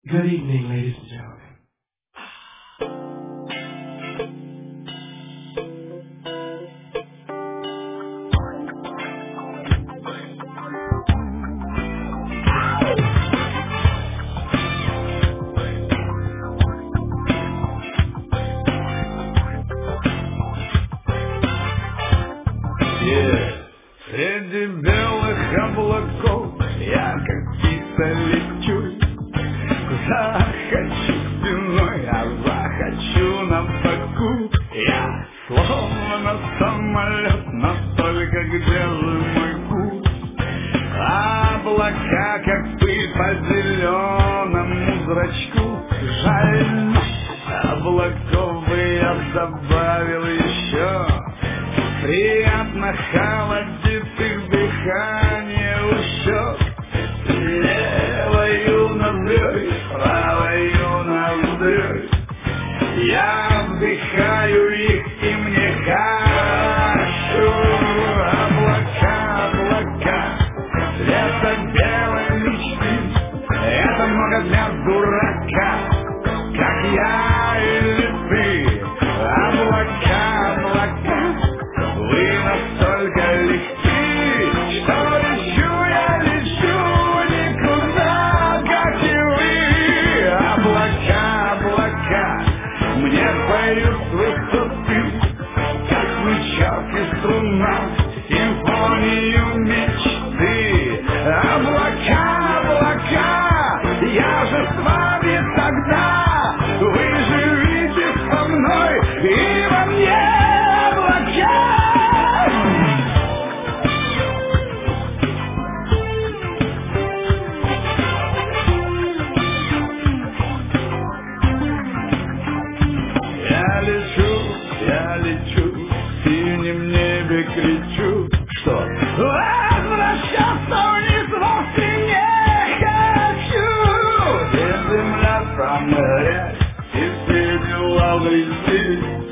Good evening, ladies and gentlemen. Среди белых облаков я как птица лечу. Куда хочу спиной, а захочу на боку. Я словно самолет, настолько где же мой путь. Облака, как пыль по зеленому зрачку. Жаль, облаков бы я добавил еще. Приятно холодит их дыхание у щек. Левою ноздрёй, правою ноздрёй я вдыхаю их, и мне хорошо. Облака, облака, цвета белой мечты. Это много для дурака, как я или ты. Облака, облака, вы настолько легки, что лечу никуда, как и вы. Облака, облака, мне поют с высоты, как смычок и струна, симфонию мечты. Облака, облака, я же с вами тогда, вы живите со мной и во мне. Я лечу, в синем небе кричу, что возвращаться вниз вовсе не хочу. Где земля, там грязь, и все дела в грязи.